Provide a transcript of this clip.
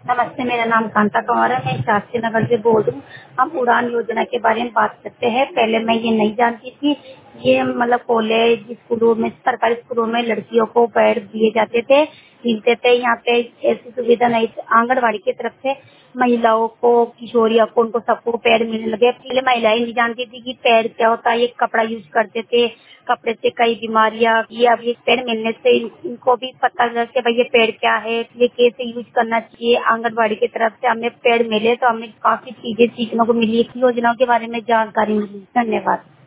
नमस्ते, मेरा नाम कांता कंवर है। मैं शास्त्री नगर से बोल रही हूँ। हम उड़ान योजना के बारे में बात करते हैं। पहले मैं ये नहीं जानती थी। ये मतलब कॉलेज स्कूलों में, सरकारी स्कूलों में लड़कियों को पैड दिए जाते थे, मिलते थे। यहाँ पे ऐसी सुविधा नहीं थी। आंगनबाड़ी की तरफ से महिलाओं को, किशोरियों को, उनको सबको पैड मिलने लगे। पहले महिलाएं नहीं जानती थी कि पैड क्या होता है। ये कपड़ा यूज करते थे, कपड़े से कई बीमारियां, ये अब ये पेड़ मिलने से इनको भी पता लगा कि भाई ये पेड़ क्या है, ये कैसे यूज करना चाहिए। आंगनबाड़ी की तरफ से हमें पेड़ मिले तो हमें काफी चीजें सीखने को मिली, योजनाओं के बारे में जानकारी मिली। धन्यवाद।